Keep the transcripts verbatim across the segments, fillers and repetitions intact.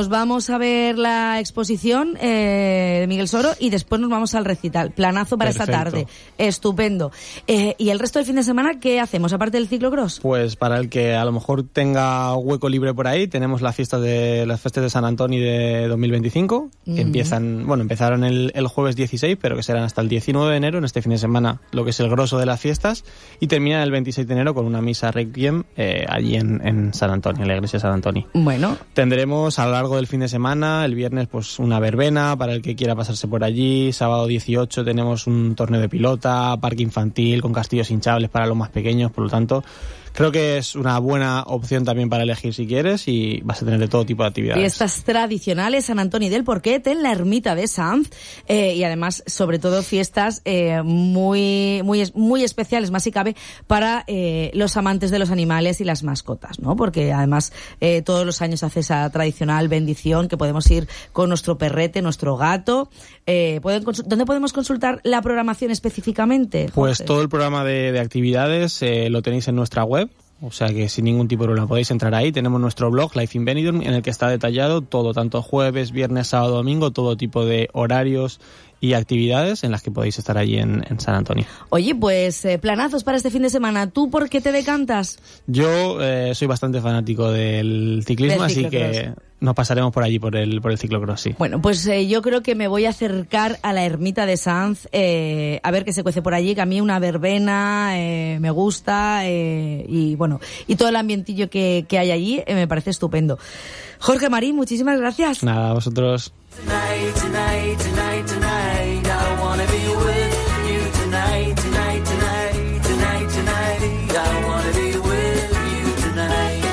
nos vamos a ver la exposición eh, de Miguel Soro y después nos vamos al recital. Planazo para Perfecto. esta tarde. Estupendo. Eh, ¿Y el resto del fin de semana qué hacemos, aparte del ciclocross? Pues para el que a lo mejor tenga hueco libre por ahí, tenemos la fiesta de las fiestas de San Antonio de dos mil veinticinco, que mm. empiezan, bueno, empezaron el, el jueves dieciséis, pero que serán hasta el diecinueve de enero, en este fin de semana, lo que es el grosso de las fiestas, y terminan el veintiséis de enero con una misa requiem eh, allí en, en San Antonio, en la iglesia de San Antonio. Bueno. Tendremos a lo largo del fin de semana, el viernes, pues una verbena para el que quiera pasarse por allí. Sábado dieciocho tenemos un torneo de pilota, parque infantil con castillos hinchables para los más pequeños, por lo tanto creo que es una buena opción también para elegir si quieres, y vas a tener de todo tipo de actividades. Fiestas tradicionales, San Antonio del Porquet, en la ermita de Sanz, eh, y además, sobre todo, fiestas eh, muy muy muy especiales, más si cabe, para eh, los amantes de los animales y las mascotas, ¿no? Porque además eh, todos los años hace esa tradicional bendición que podemos ir con nuestro perrete, nuestro gato. Eh, ¿pueden consu- ¿Dónde podemos consultar la programación específicamente, Jorge? Pues todo el programa de, de actividades eh, lo tenéis en nuestra web. O sea que sin ningún tipo de problema podéis entrar ahí. Tenemos nuestro blog, Life in Benidorm, en el que está detallado todo, tanto jueves, viernes, sábado, domingo, todo tipo de horarios y actividades en las que podéis estar allí en, en San Antonio. Oye, pues eh, planazos para este fin de semana. ¿Tú por qué te decantas? Yo eh, soy bastante fanático del ciclismo, del así que nos pasaremos por allí, por el por el ciclocross, sí. Bueno, pues eh, yo creo que me voy a acercar a la ermita de Sanz, eh, a ver qué se cuece por allí, que a mí una verbena eh, me gusta, eh, y bueno, y todo el ambientillo que, que hay allí eh, me parece estupendo. Jorge Marín, muchísimas gracias. Nada, a vosotros. Tonight, tonight, tonight, tonight, I wanna be with you tonight, tonight, tonight, tonight, tonight, I wanna be with you tonight.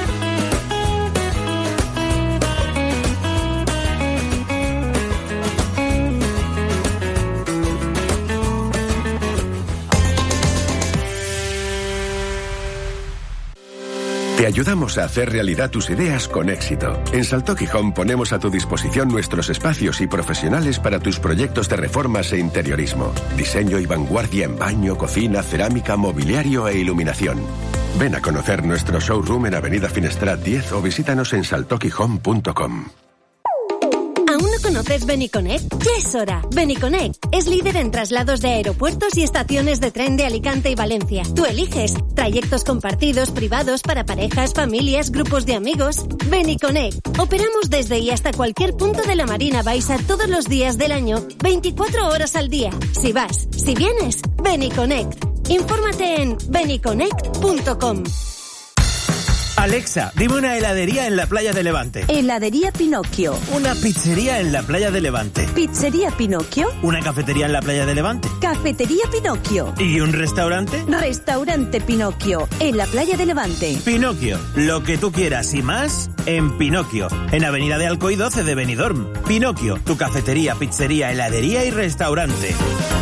Te ayudamos a hacer realidad tus ideas con éxito. En Saltoki Home ponemos a tu disposición nuestros espacios y profesionales para tus proyectos de reformas e interiorismo. Diseño y vanguardia en baño, cocina, cerámica, mobiliario e iluminación. Ven a conocer nuestro showroom en Avenida Finestrat diez o visítanos en saltoki home punto com. ¿Aún no conoces Beniconnect? Ya es hora. Beniconnect es líder en traslados de aeropuertos y estaciones de tren de Alicante y Valencia. Tú eliges trayectos compartidos, privados, para parejas, familias, grupos de amigos. Beniconnect. Operamos desde y hasta cualquier punto de la Marina Baixa todos los días del año, veinticuatro horas al día. Si vas, si vienes, Beniconnect. Infórmate en beniconnect punto com. Alexa, dime una heladería en la playa de Levante. Heladería Pinocchio. Una pizzería en la playa de Levante. Pizzería Pinocchio. Una cafetería en la playa de Levante. Cafetería Pinocchio. ¿Y un restaurante? Restaurante Pinocchio, en la playa de Levante. Pinocchio, lo que tú quieras y más en Pinocchio, en Avenida de Alcoy doce de Benidorm. Pinocchio, tu cafetería, pizzería, heladería y restaurante.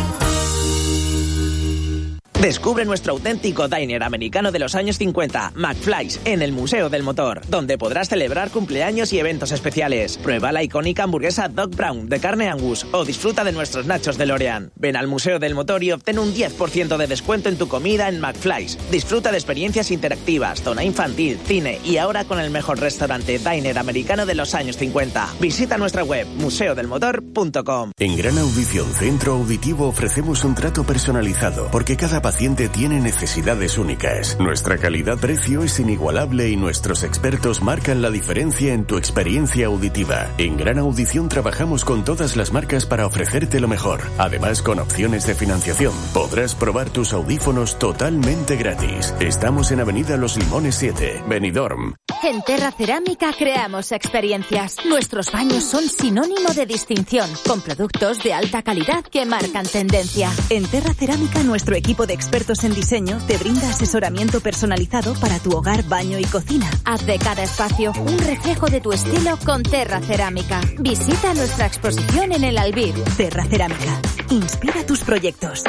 Descubre nuestro auténtico diner americano de los años cincuenta, McFly's, en el Museo del Motor, donde podrás celebrar cumpleaños y eventos especiales. Prueba la icónica hamburguesa Doc Brown de carne Angus o disfruta de nuestros nachos DeLorean. Ven al Museo del Motor y obtén un diez por ciento de descuento en tu comida en McFly's. Disfruta de experiencias interactivas, zona infantil, cine y ahora con el mejor restaurante diner americano de los años cincuenta. Visita nuestra web museo del motor punto com. En Gran Audición Centro Auditivo ofrecemos un trato personalizado porque cada paciente tiene necesidades únicas. Nuestra calidad-precio es inigualable y nuestros expertos marcan la diferencia en tu experiencia auditiva. En Gran Audición trabajamos con todas las marcas para ofrecerte lo mejor. Además, con opciones de financiación, podrás probar tus audífonos totalmente gratis. Estamos en Avenida Los Limones siete, Benidorm. En Terra Cerámica creamos experiencias. Nuestros baños son sinónimo de distinción, con productos de alta calidad que marcan tendencia. En Terra Cerámica, nuestro equipo de expertos en diseño te brinda asesoramiento personalizado para tu hogar, baño y cocina. Haz de cada espacio un reflejo de tu estilo con Terra Cerámica. Visita nuestra exposición en el Albir. Terra Cerámica. Inspira tus proyectos.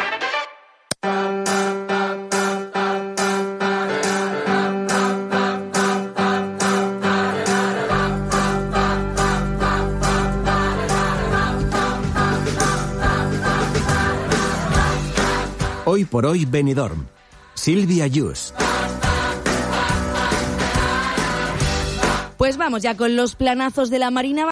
Hoy por hoy Benidorm. Silvia Yus. Pues vamos ya con los planazos de la Marina